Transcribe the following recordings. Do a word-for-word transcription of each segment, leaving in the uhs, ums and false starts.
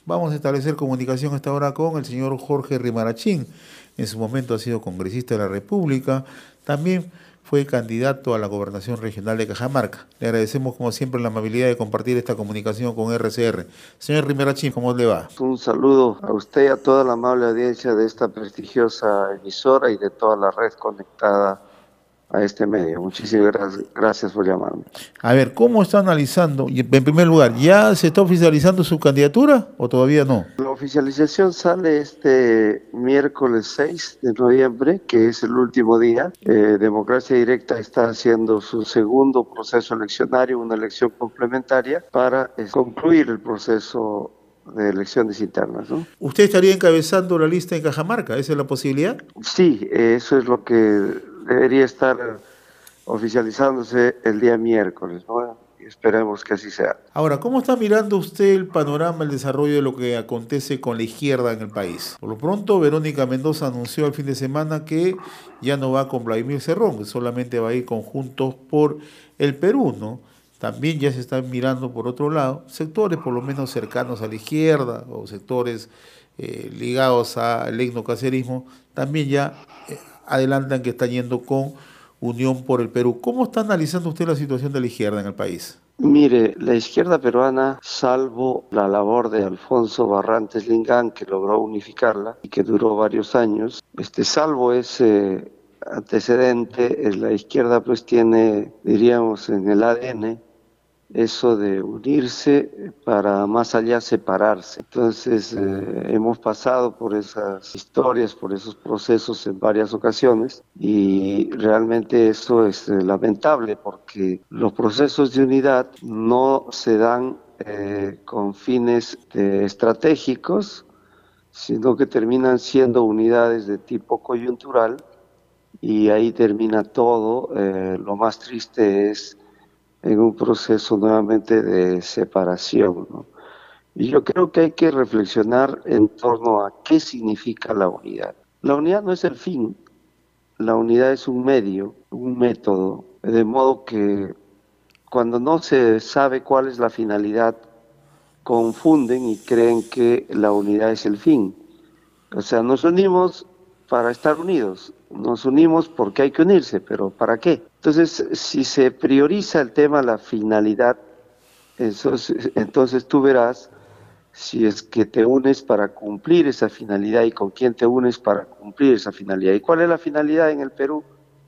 Vamos a establecer comunicación a esta hora con el señor Jorge Rimarachín. En su momento ha sido congresista de la República. También fue candidato a la gobernación regional de Cajamarca. Le agradecemos, como siempre, la amabilidad de compartir esta comunicación con R C R. Señor Rimarachín, ¿cómo le va? Un saludo a usted y a toda la amable audiencia de esta prestigiosa emisora y de toda la red conectada a este medio. Muchísimas gracias, gracias por llamarme. A ver, ¿cómo está analizando? Y, en primer lugar, ¿ya se está oficializando su candidatura o todavía no? La oficialización sale este miércoles seis de noviembre, que es el último día. Eh, Democracia Directa está haciendo su segundo proceso eleccionario, una elección complementaria, para eh, concluir el proceso de elecciones internas, ¿no? ¿Usted estaría encabezando la lista en Cajamarca? ¿Esa es la posibilidad? Sí, eso es lo que debería estar oficializándose el día miércoles, ¿no? Esperemos que así sea. Ahora, ¿cómo está mirando usted el panorama, el desarrollo de lo que acontece con la izquierda en el país? Por lo pronto, Verónica Mendoza anunció el fin de semana que ya no va con Vladimir Cerrón, que solamente va a ir con Juntos por el Perú, ¿no? También ya se están mirando por otro lado sectores por lo menos cercanos a la izquierda o sectores eh, ligados al etnocacerismo, también ya eh, adelantan que está yendo con Unión por el Perú. ¿Cómo está analizando usted la situación de la izquierda en el país? Mire, la izquierda peruana, salvo la labor de Alfonso Barrantes Lingán, que logró unificarla y que duró varios años, este, salvo ese antecedente, la izquierda pues tiene, diríamos, en el A D N, eso de unirse para más allá separarse. Entonces eh, hemos pasado por esas historias, por esos procesos en varias ocasiones y realmente eso es eh, lamentable porque los procesos de unidad no se dan eh, con fines eh, estratégicos, sino que terminan siendo unidades de tipo coyuntural y ahí termina todo. Eh, lo más triste es en un proceso nuevamente de separación, ¿no? Y yo creo que hay que reflexionar en torno a qué significa la unidad. La unidad no es el fin, la unidad es un medio, un método, de modo que cuando no se sabe cuál es la finalidad, confunden y creen que la unidad es el fin. O sea, nos unimos para estar unidos, nos unimos porque hay que unirse, pero ¿para qué? Entonces, si se prioriza el tema la finalidad, entonces, entonces tú verás si es que te unes para cumplir esa finalidad y con quién te unes para cumplir esa finalidad. ¿Y cuál es la finalidad en el Perú?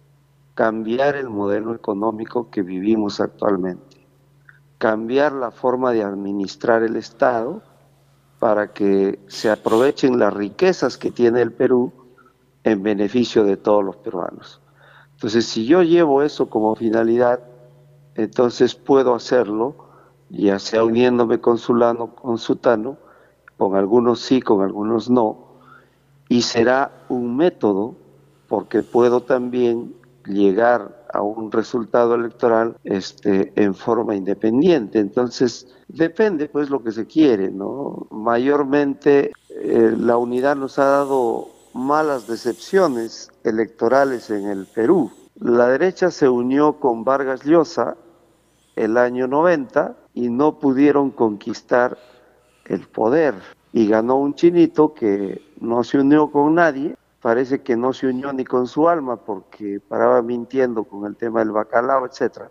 Cambiar el modelo económico que vivimos actualmente, cambiar la forma de administrar el Estado para que se aprovechen las riquezas que tiene el Perú en beneficio de todos los peruanos. Entonces, si yo llevo eso como finalidad, entonces puedo hacerlo, ya sea uniéndome con Sulano, con Sutano, con algunos sí, con algunos no, y será un método, porque puedo también llegar a un resultado electoral este, en forma independiente. Entonces, depende pues lo que se quiere, ¿no? Mayormente eh, la unidad nos ha dado malas decepciones electorales en el Perú. La derecha se unió con Vargas Llosa el año noventa y no pudieron conquistar el poder. Y ganó un chinito que no se unió con nadie, parece que no se unió ni con su alma porque paraba mintiendo con el tema del bacalao, etcétera,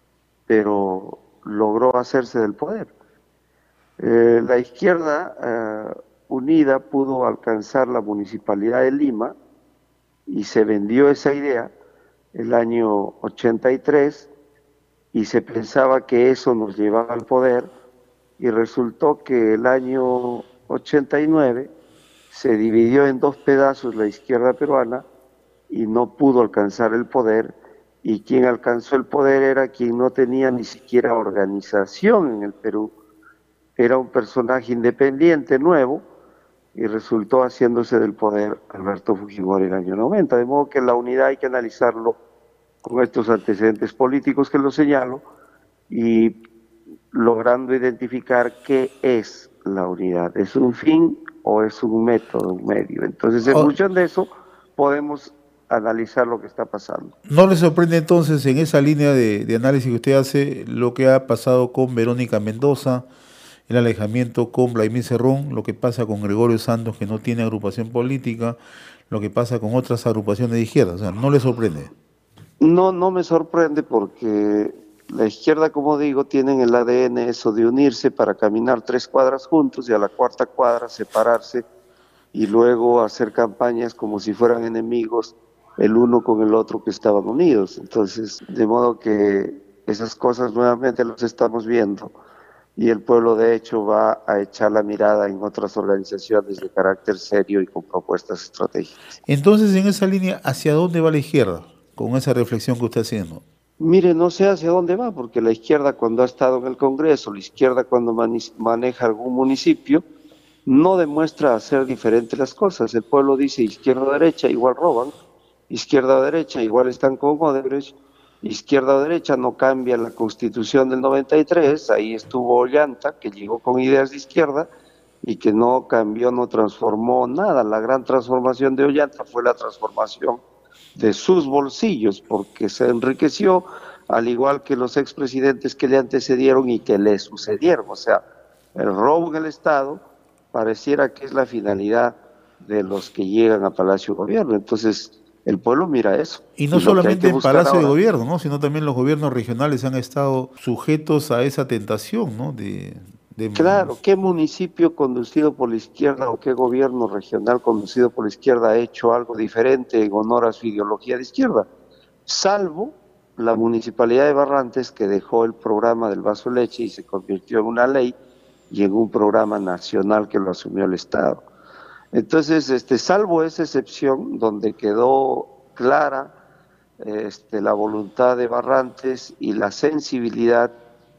pero logró hacerse del poder. Eh, la izquierda eh, unida pudo alcanzar la municipalidad de Lima y se vendió esa idea el año ochenta y tres y se pensaba que eso nos llevaba al poder y resultó que el año ochenta y nueve se dividió en dos pedazos la izquierda peruana y no pudo alcanzar el poder, y quien alcanzó el poder era quien no tenía ni siquiera organización en el Perú, era un personaje independiente nuevo y resultó haciéndose del poder Alberto Fujimori en el año noventa, de modo que la unidad hay que analizarlo con estos antecedentes políticos que lo señalo y logrando identificar qué es la unidad. ¿Es un fin o es un método, un medio? Entonces, en Oh, función de eso, podemos analizar lo que está pasando. ¿no le sorprende entonces en esa línea de, de análisis que usted hace lo que ha pasado con Verónica Mendoza? el alejamiento con Vladimir Cerrón, lo que pasa con Gregorio Santos, que no tiene agrupación política, lo que pasa con otras agrupaciones de izquierda. O sea, ¿no le sorprende? No, no me sorprende porque la izquierda, como digo, tiene en el A D N eso de unirse para caminar tres cuadras juntos y a la cuarta cuadra separarse y luego hacer campañas como si fueran enemigos el uno con el otro que estaban unidos. Entonces, de modo que esas cosas nuevamente las estamos viendo y el pueblo de hecho va a echar la mirada en otras organizaciones de carácter serio y con propuestas estratégicas. Entonces, en esa línea, ¿hacia dónde va la izquierda? Con esa reflexión que usted está haciendo. Mire, no sé hacia dónde va, porque la izquierda cuando ha estado en el Congreso, la izquierda cuando maneja algún municipio, no demuestra hacer diferentes las cosas. El pueblo dice izquierda o derecha, igual roban, izquierda o derecha, igual están con Odebrecht, izquierda o derecha no cambia la Constitución del noventa y tres, ahí estuvo Ollanta, que llegó con ideas de izquierda y que no cambió, no transformó nada. La gran transformación de Ollanta fue la transformación de sus bolsillos, porque se enriqueció, al igual que los expresidentes que le antecedieron y que le sucedieron. O sea, el robo en el Estado pareciera que es la finalidad de los que llegan a Palacio de Gobierno. Entonces, el pueblo mira eso. Y no y solamente en Palacio ahora, de Gobierno, ¿no? Sino también los gobiernos regionales han estado sujetos a esa tentación, ¿no? De, de... Claro, ¿qué municipio conducido por la izquierda o qué gobierno regional conducido por la izquierda ha hecho algo diferente en honor a su ideología de izquierda? Salvo la municipalidad de Barrantes, que dejó el programa del vaso de leche y se convirtió en una ley y en un programa nacional que lo asumió el Estado. Entonces, este, salvo esa excepción donde quedó clara este, la voluntad de Barrantes y la sensibilidad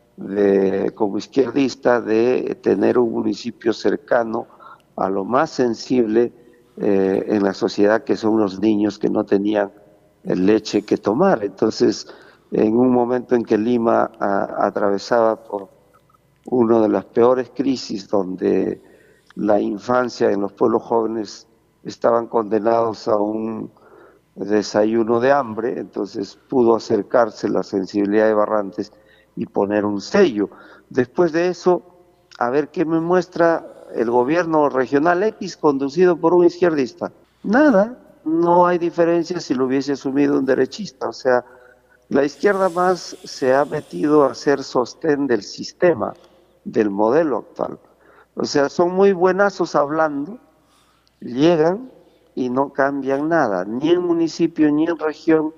de, como izquierdista, de tener un municipio cercano a lo más sensible eh, en la sociedad, que son los niños que no tenían leche que tomar. Entonces, en un momento en que Lima a, atravesaba por una de las peores crisis, donde la infancia en los pueblos jóvenes estaban condenados a un desayuno de hambre, entonces pudo acercarse la sensibilidad de Barrantes y poner un sello. Después de eso, a ver qué me muestra el gobierno regional X conducido por un izquierdista. Nada, no hay diferencia si lo hubiese asumido un derechista. O sea, la izquierda más se ha metido a ser sostén del sistema, del modelo actual. O sea, son muy buenazos hablando, llegan y no cambian nada, ni en municipio ni en región,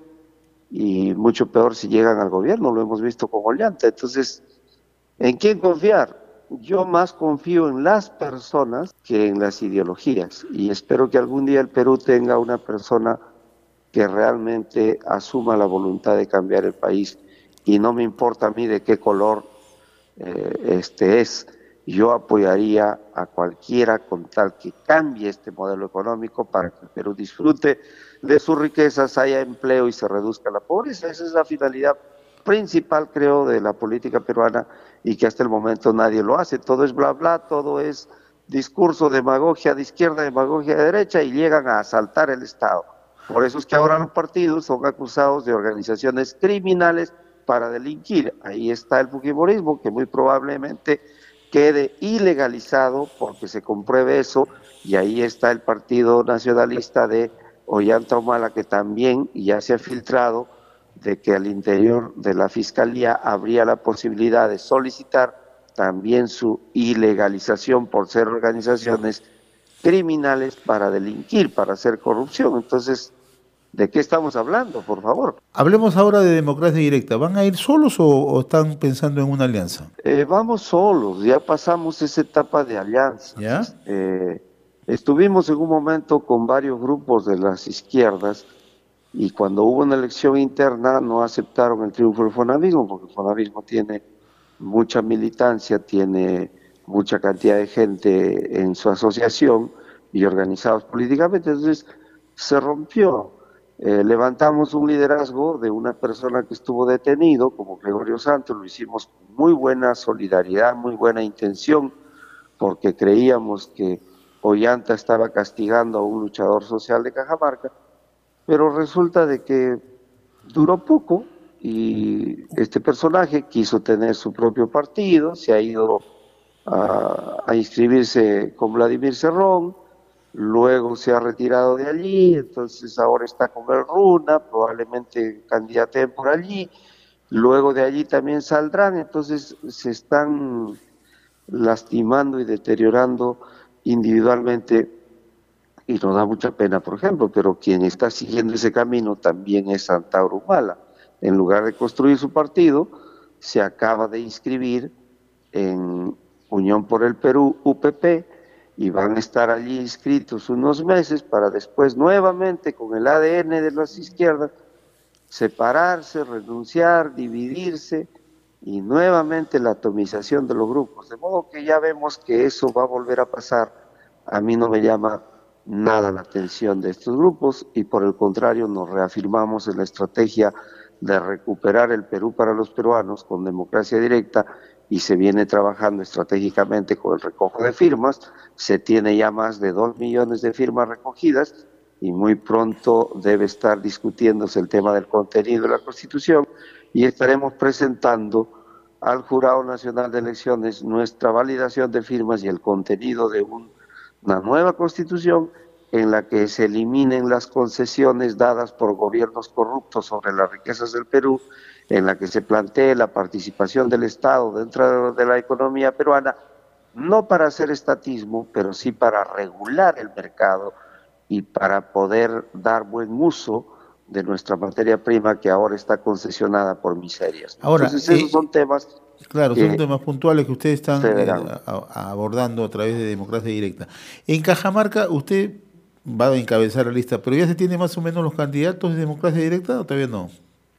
y mucho peor si llegan al gobierno, lo hemos visto con Ollanta. Entonces, ¿en quién confiar? Yo más confío en las personas que en las ideologías, y espero que algún día el Perú tenga una persona que realmente asuma la voluntad de cambiar el país, y no me importa a mí de qué color eh, este es. Yo apoyaría a cualquiera con tal que cambie este modelo económico para que el Perú disfrute de sus riquezas, haya empleo y se reduzca la pobreza. Esa es la finalidad principal, creo, de la política peruana, y que hasta el momento nadie lo hace. Todo es bla bla, todo es discurso, demagogia de izquierda, demagogia de derecha, y llegan a asaltar el Estado. Por eso es que ahora los partidos son acusados de organizaciones criminales para delinquir. Ahí está el fujimorismo, que muy probablemente quede ilegalizado porque se compruebe eso, y ahí está el Partido Nacionalista de Ollanta Humala, que también ya se ha filtrado de que al interior de la Fiscalía habría la posibilidad de solicitar también su ilegalización por ser organizaciones criminales para delinquir, para hacer corrupción. Entonces, ¿de qué estamos hablando, por favor? Hablemos ahora de democracia directa. ¿Van a ir solos o, o están pensando en una alianza? Eh, vamos solos, ya pasamos esa etapa de alianzas. ¿Ya? Eh, estuvimos en un momento con varios grupos de las izquierdas, y cuando hubo una elección interna no aceptaron el triunfo del Fonavismo, porque el Fonavismo tiene mucha militancia, tiene mucha cantidad de gente en su asociación y organizados políticamente. Entonces se rompió. Eh, levantamos un liderazgo de una persona que estuvo detenido, como Gregorio Santos. Lo hicimos con muy buena solidaridad, muy buena intención, porque creíamos que Ollanta estaba castigando a un luchador social de Cajamarca, pero resulta de que duró poco, y este personaje quiso tener su propio partido, se ha ido a, a inscribirse con Vladimir Cerrón, luego se ha retirado de allí, entonces ahora está con el RUNA, probablemente candidateen por allí, luego de allí también saldrán, entonces se están lastimando y deteriorando individualmente y nos da mucha pena, por ejemplo, pero quien está siguiendo ese camino también es Antauro Humala. En lugar de construir su partido, se acaba de inscribir en Unión por el Perú, U P P, y van a estar allí inscritos unos meses para después nuevamente con el A D N de las izquierdas separarse, renunciar, dividirse y nuevamente la atomización de los grupos. De modo que ya vemos que eso va a volver a pasar. A mí no me llama nada la atención de estos grupos y por el contrario nos reafirmamos en la estrategia de recuperar el Perú para los peruanos con democracia directa y se viene trabajando estratégicamente con el recojo de firmas. Se tiene ya más de dos millones de firmas recogidas y muy pronto debe estar discutiéndose el tema del contenido de la Constitución y estaremos presentando al Jurado Nacional de Elecciones nuestra validación de firmas y el contenido de un, una nueva Constitución en la que se eliminen las concesiones dadas por gobiernos corruptos sobre las riquezas del Perú, en la que se plantee la participación del Estado dentro de la economía peruana, no para hacer estatismo, pero sí para regular el mercado y para poder dar buen uso de nuestra materia prima que ahora está concesionada por miserias. Ahora, Entonces esos eh, son temas claro, son que temas puntuales que ustedes están se eh, verán. a- a- abordando a través de democracia directa. En Cajamarca usted va a encabezar la lista, pero ya se tiene más o menos los candidatos de democracia directa o todavía no.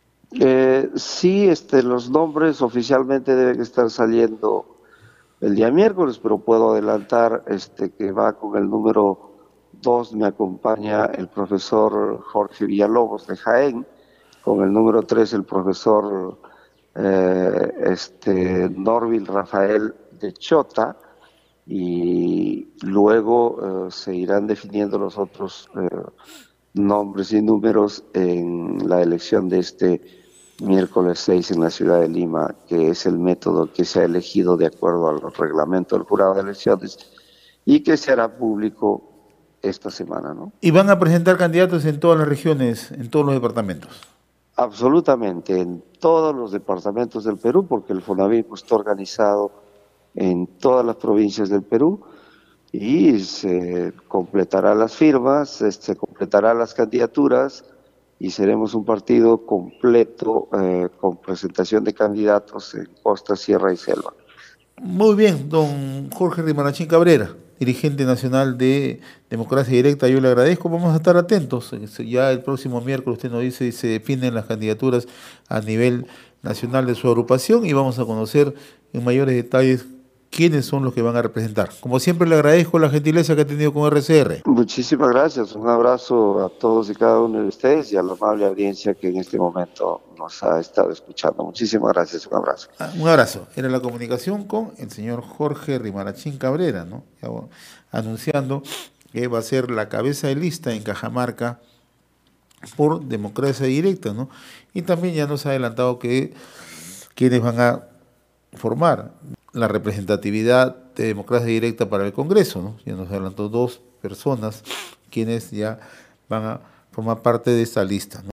Eh, sí, este, los nombres oficialmente deben estar saliendo el día miércoles, pero puedo adelantar este, que va con el número dos, me acompaña el profesor Jorge Villalobos de Jaén, con el número tres el profesor eh, este, Norville Rafael de Chota, y luego eh, se irán definiendo los otros eh, nombres y números en la elección de este miércoles seis en la ciudad de Lima, que es el método que se ha elegido de acuerdo al reglamento del jurado de elecciones y que se hará público esta semana, ¿no? Y van a presentar candidatos en todas las regiones, en todos los departamentos. Absolutamente, en todos los departamentos del Perú, porque el FONAVIPO está organizado en todas las provincias del Perú y se completará las firmas, se completará las candidaturas y seremos un partido completo eh, con presentación de candidatos en costa, sierra y selva. Muy bien, don Jorge Rimarachín Cabrera, dirigente nacional de Democracia Directa, yo le agradezco, vamos a estar atentos. Ya el próximo miércoles usted nos dice y se definen las candidaturas a nivel nacional de su agrupación y vamos a conocer en mayores detalles quiénes son los que van a representar. Como siempre le agradezco la gentileza que ha tenido con R C R. Muchísimas gracias, un abrazo a todos y cada uno de ustedes y a la amable audiencia que en este momento nos ha estado escuchando. Muchísimas gracias, un abrazo. Ah, un abrazo. Era la comunicación con el señor Jorge Rimarachín Cabrera, ¿no? Ya, bueno, anunciando que va a ser la cabeza de lista en Cajamarca por democracia directa, ¿no? Y también ya nos ha adelantado que quienes van a formar la representatividad de democracia directa para el Congreso, ¿no? Ya nos adelantó dos personas quienes ya van a formar parte de esta lista, ¿no?